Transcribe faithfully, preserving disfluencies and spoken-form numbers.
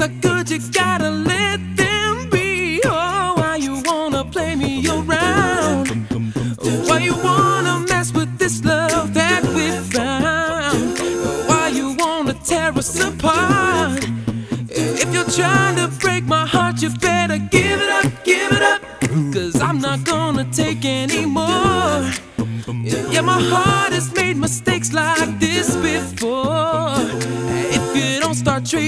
are good, you gotta let them be. Oh, why you wanna play me around? Why you wanna mess with this love that we found? Why you wanna tear us apart? If you're trying to break my heart, you better give it up, give it up, 'cause I'm not gonna take anymore. Yeah, my heart has made mistakes like this before. If you don't start treating